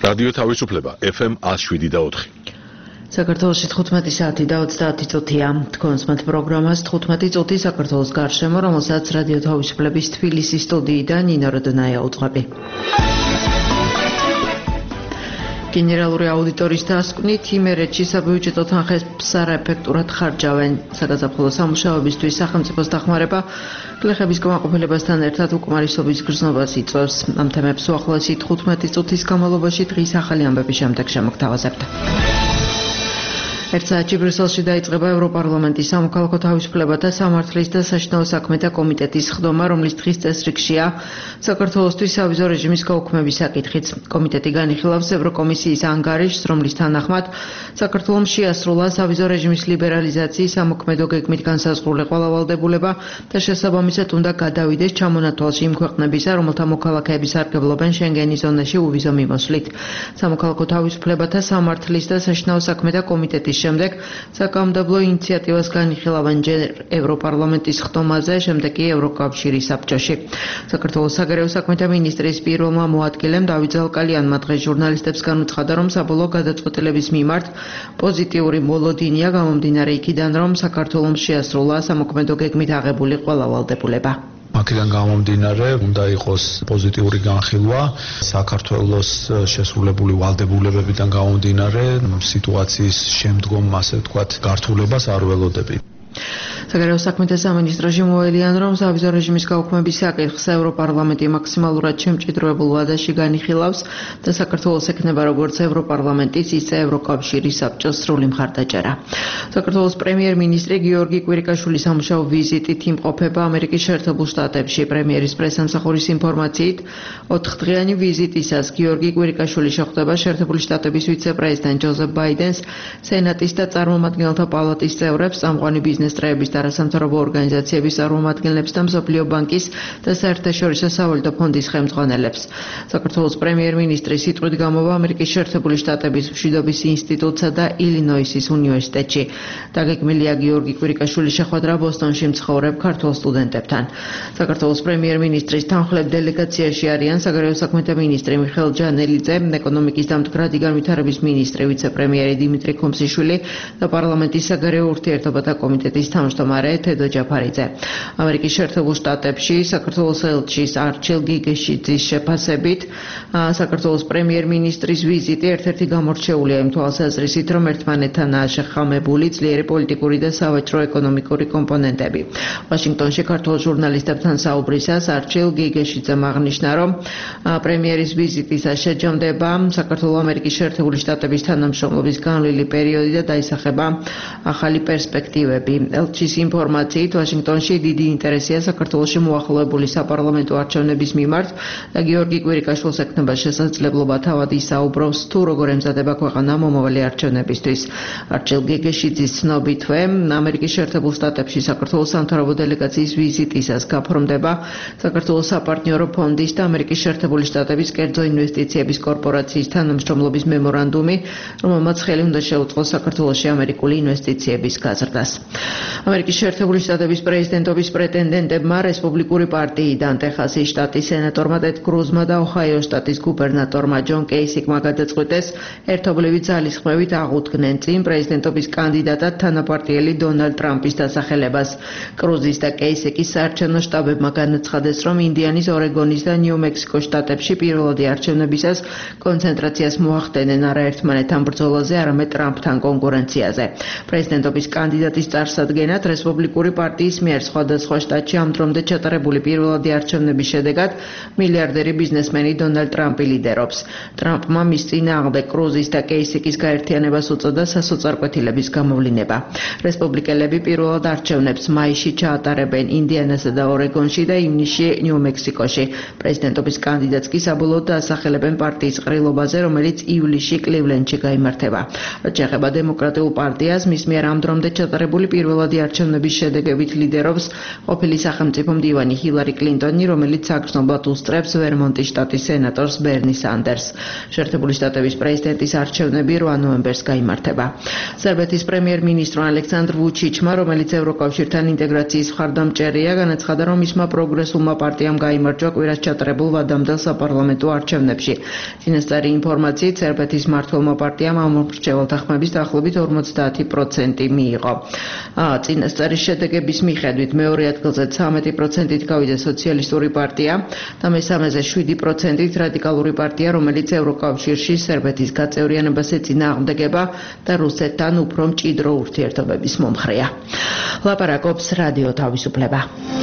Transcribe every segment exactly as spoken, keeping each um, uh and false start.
რადიო თავისუფლება ეფ ემ one oh seven და four. საქართველოში თხუთმეტი საათი და ოცდაათი წუთია. თქვენს მათ პროგრამას თხუთმეტი წუთი საქართველოს გარშემო, რომელსაც რადიო თავისუფლების თბილისის სტუდიიდან ნინო როდონაია უძღვები. გენერალური აუდიტორის დასკვნით იმერეთში საბიუჯეტო თანხებს არაეფექტურად ხარჯავენ. საგაზაფხულო სამუშაოებისთვის სახელმწიფოს დახმარება გლეხების კმაყოფილებასთან ერთად უკმარისობის გრძნობას იწვევს. ამ თემებს უახლოესი თხუთმეტი წუთის განმავლობაში დღის ახალი ამბების შემდეგ შემოგთავაზებთ. ერთ საათში ბრიუსელში დაიწყება ევროპარლამენტის სამოქალაქო თავისუფლებათა სამართლის და საშინაო საქმეთა კომიტეტის ხდომა, რომლის დღის წესრიგშია საქართველოსთვის სავიზო რეჟიმის გაუქმების საკითხიც. კომიტეტი განიხილავს ევროკომისიის ანგარიშს, რომლის თანახმად საქართველოს შეასრულა სავიზო რეჟიმის ლიბერალიზაციის ამოქმედო გეგმით განსაზღვრული ყველა ვალდებულება და შესაბამისად უნდა გადავიდეს ჩამონათვალში იმ ქვეყნებისა, რომელთა მოქალაქეები სარგებლობენ შენგენის ზონაში უვიზო მიმოსვლით. სამოქალაქო თავისუფლებათა სამართლის და საშინაო საქმეთა კომიტეტის შემდეგ საკანონმდებლო ინიციატივას განიხილავენ ჯერ ევროპარლამენტის ხდომაზე, შემდეგ კი ევროკავშირის საბჭოში. საქართველოს საგარეო საქმეთა მინისტრის პირველმა მოადგილემ დავით ზალკალიანმა დღეს ჟურნალისტებს განუცხადა, რომ საბოლოო გადაწყვეტილების მიმართ პოზიტიური მოლოდინია გამომდინარე იქიდან, რომ საქართველოს შეასრულა სამოქმედო გეგმით აღებული ყველა ვალდებულება. აქედან გამომდინარე, უნდა იყოს პოზიტიური განხილვა საქართველოს შესრულებული ვალდებულებებიდან გამომდინარე, სიტუაციის შემდგომ, ასე ვთქვათ, გართულებას არ ველოდები. საგარეო საქმეთა სამინისტროში მოელიან, რომ სავიზო რეჟიმის გაუქმების საკითხს ევროპარლამენტი მაქსიმალურად შემჭიდროებულ ვადაში განიხილავს და საქართველოს ექნება როგორც ევროპარლამენტის, ისე ევროკავშირის საბჭოს სრული მხარდაჭერა. საქართველოს პრემიერ-მინისტრი გიორგი კვირიკაშვილის სამუშაო ვიზიტით იმყოფება ამერიკის შეერთებულ შტატებში. პრემიერის პრესამსახურის ინფორმაციით, ოთხდღიანი ვიზიტისას გიორგი კვირიკაშვილი შეხვდება შეერთებული შტატების ვიცე-პრეზიდენტ ჯოზეფ ბაიდენს, სენატის და წარმომადგენელთა პალატის წევრებს, წამყვანი ბიზნესტრეების და არასამთავრობო ორგანიზაციების წარმომადგენლებს და მსოფლიო ბანკის და საერთაშორისო სავალუტო ფონდის ხელმძღვანელებს. საქართველოს პრემიერ-მინისტრის სიტყვით გამოვა ამერიკის შეერთებული შტატების მშვიდობის ინსტიტუტსა და ილინოისის უნივერსიტეტში. დაგეგმილია გიორგი კვირიკაშვილის შეხვედრა ბოსტონში მცხოვრებ ქართველ სტუდენტებთან. საქართველოს პრემიერ-მინისტრის თანხლებ დელეგაციაში არიან საგარეო საქმეთა მინისტრი მიხეილ ჯანელიძე, ეკონომიკის და მდგრადი განვითარების მინისტრი ვიცე-პრემიერი დიმიტრი ქუმსიშვილი და პარლამენტის საგარეო ურთიერთობათა კომიტეტის თავმჯდომარე თედო ჯაფარიძე. ამერიკის შეერთებულ შტატებში საქართველოს ელჩის არჩილ გიგეშიძის შეფასებით, საქართველოს პრემიერ-მინისტრის ვიზიტი ერთ-ერთი გამორჩეულია იმ თვალსაზრისით, რომ ერთმანეთთანაა შეხამებული ძლიერი პოლიტიკური და სავაჭრო-ეკონომიკური კომპონენტები. ვაშინგტონში ქართულ ჟურნალისტებთან საუბრისას არჩილ გიგეშიძემ აღნიშნა, რომ პრემიერის ვიზიტისას შეჯამდება საქართველოს ამერიკის შეერთებული შტატების თანამშრომლობის განვლილი პერიოდი და დაისახება ახალი პერსპექტივები. ელჩის ინფორმაციით, ვაშინგტონში დიდი ინტერესია საქართველოში მოახლოებული საპარლამენტო არჩევნების მიმართ და გიორგი კვირიკაშვილს ექნება შესაძლებლობა თავად ისაუბროს თუ როგორ ემზადება ქვეყანა მომავალი არჩევნებისთვის. არჩილ გიგეშიძის ცნობითვე, ამერიკის შეერთებულ შტატებში საქართველოს სამთავრობო დელეგაციის ვიზიტისას გაფორმდება საქართველოს საპარტნიორო ფონდის და ამერიკის შეერთებული შტატების კერძო ინვესტიციების კორპორაციის თანამშრომლობის მემორანდუმი, რომელმაც ხელი უნდა შეუწყოს საქართველოში ამერიკული ინვესტიციების გაზრდას. ამერიკის შეერთებული შტატების პრეზიდენტობის პრეტენდენტებმა რესპუბლიკური პარტიიდან ტეხასის შტატის სენატორმა ტედ კრუზმა და ოჰაიოს შტატის გუბერნატორმა ჯონ კეისიკმა გადაწყვიტეს ერთობლივი ძალისხმევით აღუდგნენ წინ პრეზიდენტობის კანდიდატად თანაპარტიელი დონალდ ტრამპის დასახელებას. კრუზის და კეისიკის საარჩევნო შტაბებმა განაცხადეს, რომ ინდიანის, ორეგონის და ნიუ-მექსიკოს შტატებში პირველადი არჩევნებისას კონცენტრაციას მოახდენენ არა ერთმანეთთან ბრძოლაზე, არამედ ტრამპთან კონკურენციაზე. პრეზიდენტობის კანდიდატის წარსადგენად რესპუბლიკური პარტიის მიერ სხვადასხვა შტატში ამ დრომდე ჩატარებული პირველადი არჩევნების შედეგად მილიარდერი ბიზნესმენი დონალდ ტრამპი ლიდერობს. ტრამპმა მის წინააღმდეგ კრუზის და კეისიკის გაერთიანებას უწოდა სასოწარკვეთილების გამოვლინება. რესპუბლიკელები პირველად არჩევნებს მაისში ჩაატარებენ ინდიანასა და ორეგონში და ივნისში ნიუ-მექსიკოში. პრეზიდენტობის კანდიდატს კი საბოლოოდ დაასახელებენ პარტიის ყრილობაზე, რომელიც ივლისში კლივლენდში გაიმართება. რაც შეეხება დემოკრატიულ პარტიას, მის მიერ ამ დრომდე ჩატარებული პირველადი არჩევნები არჩევნების შედეგებით ლიდერობს ყოფილი სახელმწიფო მდივანი ჰილარი კლინტონი, რომელიც საგრძნობლად უსწრებს ვერმონტის შტატის სენატორს ბერნი სანდერსს. შეერთებული შტატების პრეზიდენტის არჩევნები რვა ნოემბერს გაიმართება. სერბეთის პრემიერ-მინისტრმა ალექსანდრ ვუჩიჩმა, რომელიც ევროკავშირთან ინტეგრაციის მხარდამჭერია, განაცხადა, რომ მისმა პროგრესულმა პარტიამ გაიმარჯვა კვირას ჩატარებულ ვადამდელ საპარლამენტო არჩევნებში. წინასწარი ინფორმაციით, სერბეთის მმართველმა პარტიამ ამ მრჩეველთა ხმების დაახლოებით ორმოცდაათი პროცენტი მიიღო. წინასწარი შედეგების მიხედვით მეორე ადგილზე ცხრამეტი პროცენტით გავიდა სოციალისტური პარტია და მესამეზე შვიდი პროცენტით რადიკალური პარტია, რომელიც ევროკავშირში სერბეთის გაწევრიანებას ეწინააღმდეგება და რუსეთთან უფრო მჭიდრო ურთიერთობების მომხრეა. ლაპარაკობს რადიო თავისუფლება.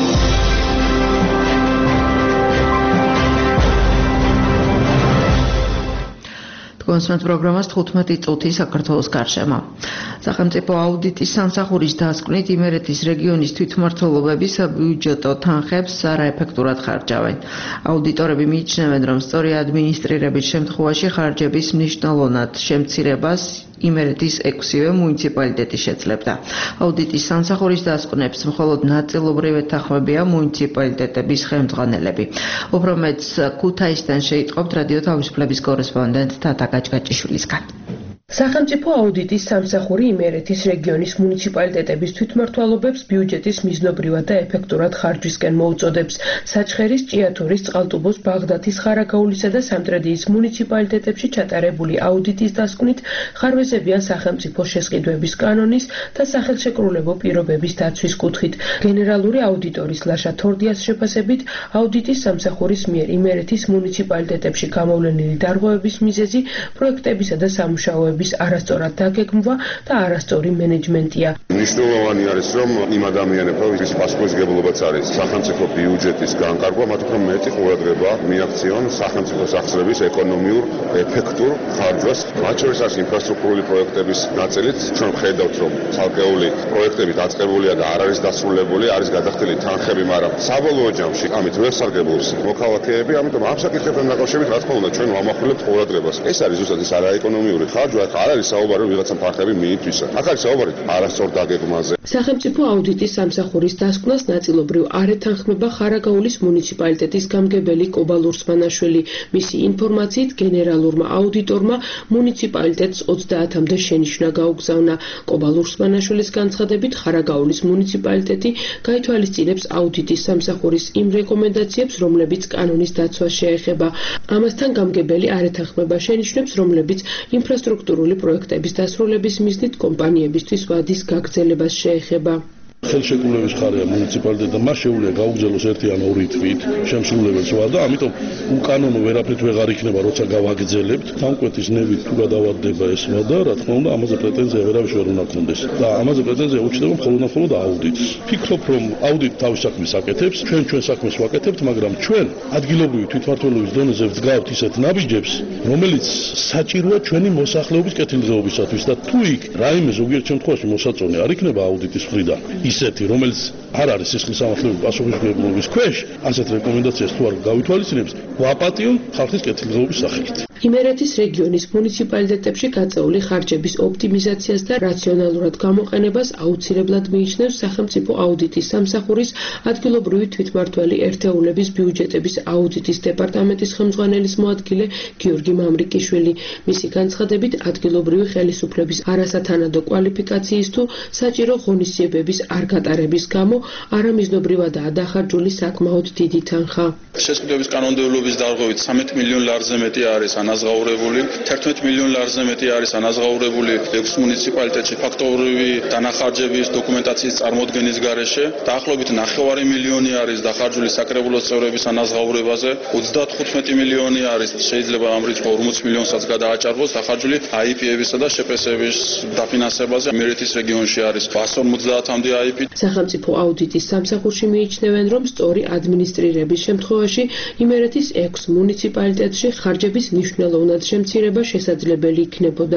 კონსულტანტ პროგრამას თხუთმეტი წუთი საქართველოს გარშემო. სახელმწიფო აუდიტის სამსახურის დასკვნით იმერეთის რეგიონის თვითმმართველობები საბიუჯეტო თანხებს არაეფექტურად ხარჯავენ. აუდიტორები მიიჩნევენ, რომ სწორი ადმინისტრირების შემთხვევაში ხარჯების მნიშვნელოვნად შემცირებას იმერეთის ექვსივე მუნიციპალიტეტი შეძლებდა. აუდიტის სამსახურის დასკვნებს მხოლოდ ნაწილობრივ ეთანხმებიან მუნიციპალიტეტების ხელმძღვანელები. უფრო მეტს ქუთაისიდან შეიტყობთ რადიო თავისუფლების კორესპონდენტ თათა გაჭგაჭიშვილისგან. სახელმწიფო აუდიტის სამსახური იმერეთის რეგიონის მუნიციპალიტეტების თვითმმართველობებს ბიუჯეტის მიზნობრივად და ეფექტურად ხარჯვისკენ მოუწოდებს. საჩხერის, ჭიათურის, წყალტუბოს, ბაღდათის, ხარაგაულისა და სამტრედიის მუნიციპალიტეტებში ჩატარებული აუდიტის დასკვნით ხარვეზებიან სახელმწიფო შესყიდვების კანონის და სახელშეკრულებო პირობების დაცვის კუთხით. გენერალური აუდიტორის ლაშა თორდიას შეფასებით, აუდიტის სამსახურის მიერ იმერეთის მუნიციპალიტეტებში გამოვლენილი დარღვევების მიზეზი პროექტებისა და სამუშაოების არასწორად დაგეგმვა და არასწორი მენეჯმენტია. მნიშვნელოვანი არის, რომ იმ ადამიანებისთვის პასუხისმგებლობაც არის სახელმწიფო ბიუჯეტის განკარგვა, მათ უფრო მეტი ყურადღება მიაქციონ სახელმწიფო სახსრების ეკონომიურ ეფექტურ ხარჯვას. მათ შორის არის ინფრასტრუქტურული პროექტების ნაწილიც. ჩვენ ხედავთ, რომ ცალკეული პროექტები დაწყებულია და არ არის დასრულებული, არის გადახდილი თანხები, მაგრამ საბოლოო ჯამში ამით ვერ სარგებლობს მოქალაქეები, ამიტომ ამ საკითხებთან დაკავშირებით რა თქმა უნდა ჩვენ ვამახვილებთ ყურადღებას. ეს არის ზუსტად ეს არაეკონომიური ხარჯვა. არ არის საუბარი, რომ ვიღაცამ თანხები მიითვისა. აქ არის საუბარი არასწორ დაგეგმვაზე. სახელმწიფო აუდიტის სამსახურის დასკვნას ნაწილობრივ არ ეთანხმება ხარაგაულის მუნიციპალიტეტის გამგებელი კობა ლურსმანაშვილი. მისი ინფორმაციით, გენერალურმა აუდიტორმა მუნიციპალიტეტს ოცდაათამდე შენიშვნა გაუგზავნა. კობა ლურსმანაშვილის განცხადებით, ხარაგაულის მუნიციპალიტეტი გაითვალისწინებს აუდიტის სამსახურის იმ რეკომენდაციებს, რომლებიც კანონის დაცვას შეეხება. ამასთან გამგებელი არ ეთანხმება შენიშვნებს, რომლებიც ინფრასტრუქტურული პროექტების დასრულების მიზნით კომპანიებისთვის ვადის გაგრძელებას შეეხება. ხელშეკრულების ხარია მუნიციპალიტეტმა მას შეუძლია გაუგზავნოს ერთი ან ორი თვით შემსრულებელს ვარ და ამიტომ უკანონო ვერაფრით ვეღარ იქნება, როცა გავაგრძელებთ. თანკვეთის ნებით თუ გადავარდება ესმა და რა თქმა უნდა ამაზე პრეტენზია ვერავის ვერ უნდა გქონდეს და ამაზე პრეტენზია უჩნდება მხოლოდ და მხოლოდ აუდიტს. ფიქრობ, რომ აუდიტ თავის საქმეს აკეთებს, ჩვენ ჩვენ საქმეს ვაკეთებთ, მაგრამ ჩვენ ადგილობრივი თვითმმართველობის დონეზე ვძგავთ ისეთ ნაბიჯებს, რომელიც საჭიროა ჩვენი მოსახლეობის კეთილდღეობისათვის და თუ იქ რაიმე ზოგიერთ შემთხვევაში მოსაწონი არ იქნება აუდიტის მხრიდან ისეთი, რომელიც არ არის სისხლის სამართლებრივი პასუხისმგებლობის ქვეშ, ასეთ რეკომენდაციას თუ არ გავითვალისწინებს, გვაპატიონ ხალხის კეთილდღეობის სახელით. იმერეთის რეგიონის მუნიციპალიტეტებში გაწეული ხარჯების ოპტიმიზაციას და რაციონალურად გამოყენებას აუცილებლად მიიჩნევს სახელმწიფო აუდიტის სამსახურის ადგილობრივი თვითმმართველი ერთეულების ბიუჯეტების აუდიტის დეპარტამენტის ხელმძღვანელის მოადგილე გიორგი მამრიკიშვილი. მისი განცხადებით, ადგილობრივი ხელისუფლების არასათანადო კვალიფიკაციის თუ საჭირო ღონისძიებების არ გატარების გამო არამიზნობრივადაა დახარჯული საკმაოდ დიდი თანხა. შესყიდვების კანონმდებლობის დარღვევით ცხრამეტ მილიონ ლარზე მეტი არის ანაზღაურებული, თერთმეტ მილიონ ლარზე მეტი არის ანაზღაურებული ექვს მუნიციპალიტეტში ფაქტობრივი დანახარჯების დოკუმენტაციის წარმოდგენის გარეშე. დაახლოებით ნახევარი მილიონი არის დახარჯული საკრებულოს წევრების ანაზღაურებაზე, ოცდათხუთმეტი მილიონი არის შეიძლება ამ რიცხვს ორმოც მილიონსაც გადააჭარბოს დახარჯული აი პი-ებისა და შე პე ეს-ების დაფინანსებაზე. იმერეთის რეგიონში არის ბას ორმოცდაათამდე აი პი. სახელმწიფო აუდიტის სამსახურში მიიჩნევენ, რომ სწორი ადმინისტრირების შემთხვევაში იმერეთის ექვს მუნიციპალიტეტში ხარჯების მნიშვნელოვნად შემცირება შესაძლებელი იქნებოდა.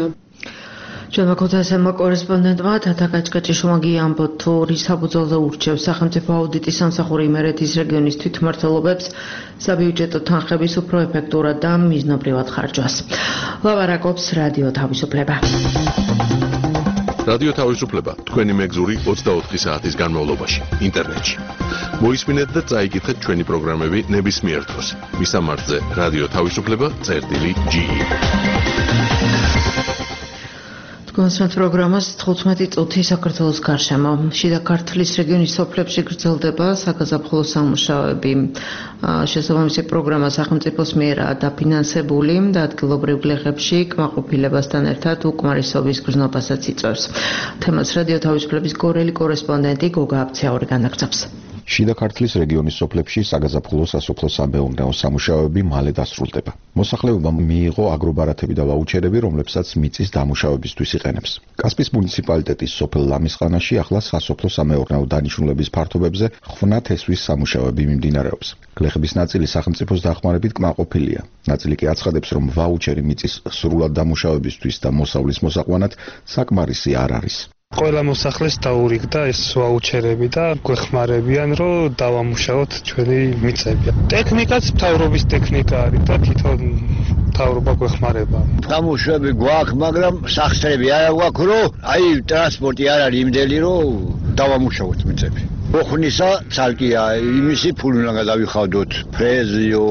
ჩვენმა ქუთაისელმა კორესპონდენტმა თათა გაჭგაჭიშვილმა გიამბო, თუ რის საფუძველზე ურჩევს სახელმწიფო აუდიტის სამსახური იმერეთის რეგიონის თვითმმართველობებს საბიუჯეტო თანხების უფრო ეფექტურად და მიზნობრივად ხარჯვას. ლაპარაკობს რადიო თავისუფლება. რადიო თავისუფლება თქვენი მეგზური ოცდაოთხი საათის განმავლობაში ინტერნეტში. მოისმინეთ და წაიკითხეთ ჩვენი პროგრამები ნებისმიერ დროს. მისამართზე რადიო თავისუფლება წერტილი ჯი ი. კონსერტ პროგრამას თხუთმეტი წუთი საქართველოს გარშემო. შიდა ქართლის რეგიონის სოფლებში გრძელდება საგაზაფხულო სამუშაოები. შესაბამისი პროგრამა სახელმწიფოს მიერაა დაფინანსებული და ადგილობრივ გლეხებში კმაყოფილებასთან ერთად უკმარისობის გრძნობასაც იწვევს. თემას რადიო თავისუფლების გორელი კორესპონდენტი გოგა აფციაური განაგრძობს. შიდა ქართლის რეგიონის სოფლებში საგაზაფხულო სასოფლო-სამეურნეო სამუშაოები მალე დასრულდება. მოსახლეობამ მიიღო აგრობარათები და ვაუჩერები, რომლებსაც მიწის დამუშავებისთვის იყენებს. კასპის მუნიციპალიტეტის სოფელ ლამისყანაში ახლა სასოფლო-სამეურნეო დანიშნულების ფართობებზე ხვნა თესვის სამუშაოები მიმდინარეობს. გლეხების ნაწილი სახელმწიფოს დახმარებით კმაყოფილია. ნაწილი კი აცხადებს, რომ ვაუჩერი მიწის სრულად დამუშავებისთვის და მოსავლის მოსაყვანად საკმარისი არ არის. ყველა მოსახლეს დაურიგდა ეს ვაუჩერები და გვეხმარებიან, რომ დავამუშავოთ ჩვენი მიწები. ტექნიკაც მთავრობის ტექნიკა არის და თვითონ მთავრობა გვეხმარება. დამუშავები გვაქვს, მაგრამ სახსრები არ გვაქვს, რომ აი ტრანსპორტი არ არის იმდელი, რომ დავამუშავოთ მიწები. ოხნისა ცალკეა, იმისი ფული უნდა გადავიხადოთ, ფრეზიო,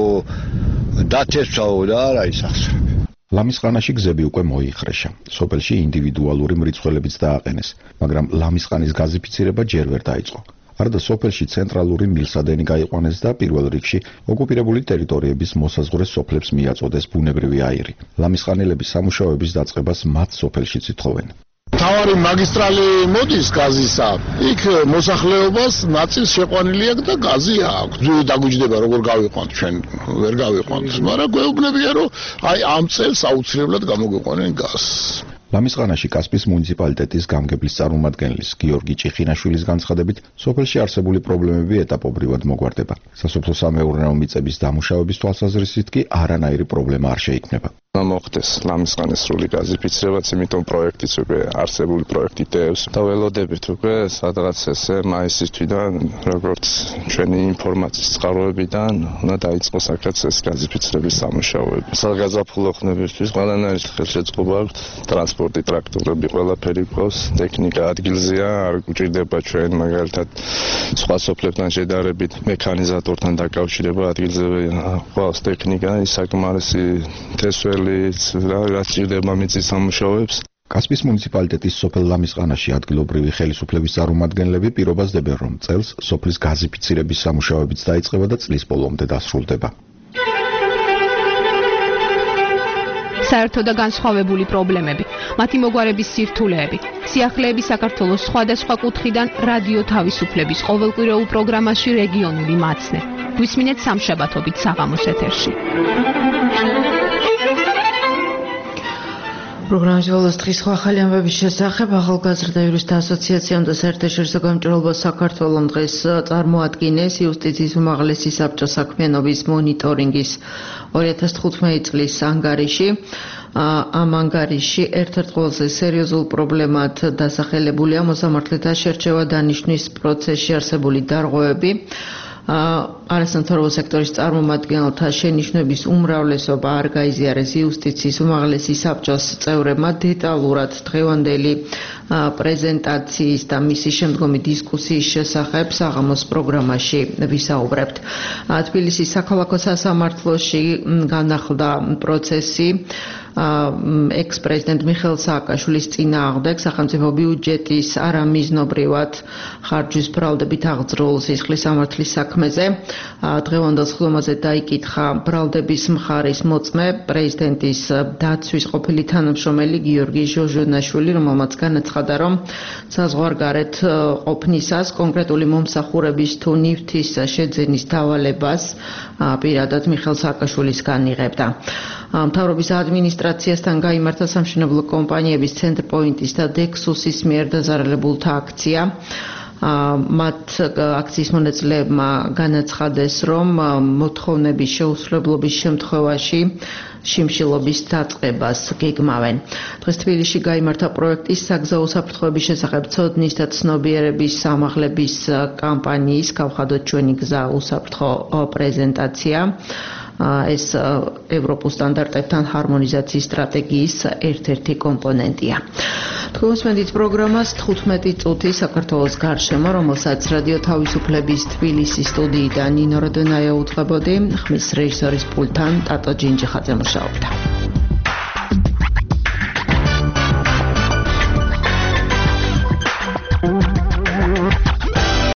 დათესვაო და არ არის სახსრები. ლამისყანაში გზები უკვე მოიხრეშა. სოფელში ინდივიდუალური მრიცხველებიც დააყენეს, მაგრამ ლამისყანის გაზიფიცირება ჯერ ვერ დაიწყო. არდა სოფელში ცენტრალური მილსადენი გაიყვანეს და პირველ რიგში ოკუპირებული ტერიტორიების მოსაზღვრე სოფლებს მიაწოდეს ბუნებრივი აირი. ლამისყანელების სამუშაოების დაწყებას მათ სოფელშიც ითხოვენ. თავარი მაგისტრალი მოდის გაზისა. იქ მოსახლეობას ნაწილს შეყვანილი აქვს და გაზი აქვს. დაგუჯდება როგორ გავიყვანთ ჩვენ, ვერ გავიყვანთ, მაგრამ გვეუბნებიან რომ აი ამ წელს აუცილებლად გამოგვიყვანენ გაზს. ლამისყანაში კასპის მუნიციპალიტეტის გამგებლის წარმომადგენლის გიორგი ჭიხინაშვილის განცხადებით, სოფელში არსებული პრობლემები ეტაპობრივად მოგვარდება. სასოფლო-სამეურნეო მიწების დამუშავების თვალსაზრისით კი არანაირი პრობლემა არ შეიქმნება. მოხდეს ლამისყანის სრული გაზიფიცირებაც, იმიტომ პროექტიც უკვე არსებული პროექტი დევს. და ველოდებით უკვე სადღაც ესე მაისის თვიდან, როგორც ჩვენი ინფორმაციის წყაროებიდან, უნდა დაიწყოს აქაც ეს გაზიფიცირების სამუშაოები. საგაზაფხულო ხმებისთვის ყველანაირი ხელშეწყობა აქვს, ტრანსპორტი, ტრაქტორები, ყველაფერი გვყავს, ტექნიკა ადგილზეა, არ გვჭირდება ჩვენ მაგალითად სხვა სოფლებთან შედარებით მექანიზატორთან დაკავშირება ადგილზე გვყავს ტექნიკა, საკმარისი თესველი რაც ჭირდება მიწის სამუშაოებს. კასპის მუნიციპალიტეტის სოფელ ლამისყანაში ადგილობრივი ხელისუფლების წარმომადგენლები პირობას დებენ, რომ წელს სოფლის გაზიფიცირების სამუშაოებიც დაიწყება და წლის ბოლომდე დასრულდება. საერთო და განსხვავებული პრობლემები, მათი მოგვარების სირთულეები, სიახლეები საქართველოს სხვადასხვა კუთხიდან რადიო თავისუფლების ყოველკვირეულ პროგრამაში რეგიონული მაცნე. გვისმინეთ სამშაბათობით საღამოს ეთერში. პროგრამის ბოლოს დღის სხვა ახალი ამბების შესახებ ახალგაზრდა იურისტთა ასოციაციამ და საერთაშორისო გამჭირვალობას საქართველოს დღეს წარმოადგინეს იუსტიციის უმაღლესი საბჭოს საქმიანობის მონიტორინგის ორი ათას თხუთმეტი წლის ანგარიში. ამ ანგარიში ერთ-ერთ ყველაზე სერიოზულ პრობლემად დასახელებულია მოსამართლეთა შერჩევა დანიშვნის პროცესში არსებული დარღვევები. არასამთავრობო სექტორის წარმომადგენელთა შენიშვნების უმრავლესობა არ გაიზიარეს იუსტიციის უმაღლესი საბჭოს წევრებმა დეტალურად დღევანდელი პრეზენტაციის და მისი შემდგომი დისკუსიის შესახებ საღამოს პროგრამაში ვისაუბრებთ. თბილისის საქალაქო სასამართლოში განახლდა პროცესი ექს-პრეზიდენტ მიხეილ სააკაშვილის წინააღმდეგ სახელმწიფო ბიუჯეტის არამიზნობრივად ხარჯვის ბრალდებით აღძრულ სისხლის სამართლის საქმეზე. დღევანდელ სხდომაზე დაიკითხა ბრალდების მხარის მოწმე პრეზიდენტის დაცვის ყოფილი თანამშრომელი გიორგი ჟოჟონაშვილი, რომელმაც განაცხადა, რომ საზღვარგარეთ ყოფნისას კონკრეტული მომსახურების თუ ნივთის შეძენის დავალებას პირადად მიხეილ სააკაშვილისგან იღებდა. მთავრობის ადმინისტრაციასთან გაიმართა სამშენებლო კომპანიების ცენტრპოინტის და დექსუსის მიერ დაზარალებულთა აქცია. მათ აქციის მონაწილეებმა განაცხადეს, რომ მოთხოვნების შეუსრულებლობის შემთხვევაში შიმშილობის დაწყებას გეგმავენ. დღეს თბილისში გაიმართა პროექტის საგზაო უსაფრთხოების შესახებ ცოდნის და ცნობიერების სამაღლების კამპანიის გავხადოთ ჩვენი გზა უსაფრთხო პრეზენტაცია. ეს ევროპულ სტანდარტებთან ჰარმონიზაციის სტრატეგიის ერთ-ერთი კომპონენტია. გოსმენდით პროგრამას თხუთმეტი წუთი საქართველოს გარშემო, რომელსაც რადიო თავისუფლების თბილისის სტუდიიდან ნინო როდონაია უძღვებოდი, ხმის რეჟისორის პულტთან ტატო ჯინჯიხაძე მუშაობდა.